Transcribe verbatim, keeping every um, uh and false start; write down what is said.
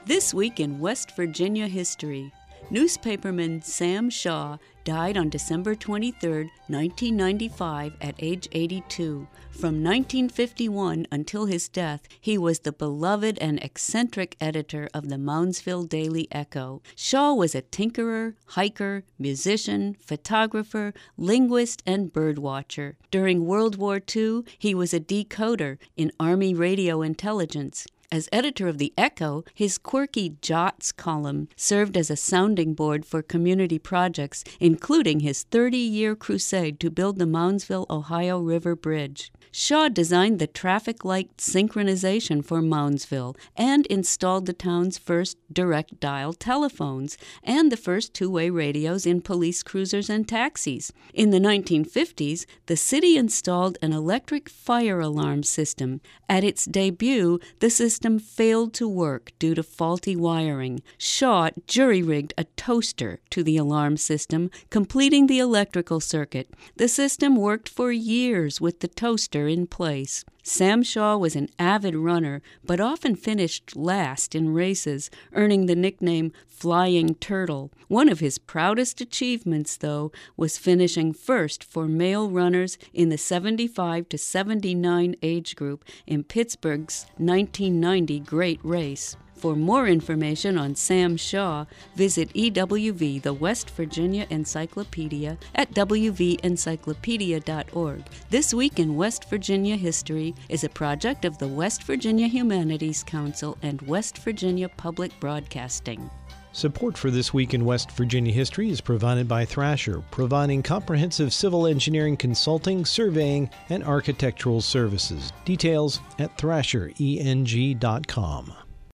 This week in West Virginia history, newspaperman Sam Shaw died on December twenty-third, nineteen ninety-five, at age eighty-two. From nineteen fifty-one until his death, he was the beloved and eccentric editor of the Moundsville Daily Echo. Shaw was a tinkerer, hiker, musician, photographer, linguist, and birdwatcher. During World War Two, he was a decoder in Army radio intelligence. As editor of the Echo, his quirky Jots column served as a sounding board for community projects, including his thirty-year crusade to build the Moundsville, Ohio River Bridge. Shaw designed the traffic light synchronization for Moundsville and installed the town's first direct-dial telephones and the first two-way radios in police cruisers and taxis. In the nineteen fifties, the city installed an electric fire alarm system. At its debut, the system failed to work due to faulty wiring. Shaw jury-rigged a toaster to the alarm system, completing the electrical circuit. The system worked for years with the toaster in place. Sam Shaw was an avid runner, but often finished last in races, earning the nickname Flying Turtle. One of his proudest achievements, though, was finishing first for male runners in the seventy-five to seventy-nine age group in Pittsburgh's nineteen ninety Great Race. For more information on Sam Shaw, visit E W V, the West Virginia Encyclopedia, at w v encyclopedia dot org. This Week in West Virginia History is a project of the West Virginia Humanities Council and West Virginia Public Broadcasting. Support for This Week in West Virginia History is provided by Thrasher, providing comprehensive civil engineering consulting, surveying, and architectural services. Details at thrasher eng dot com.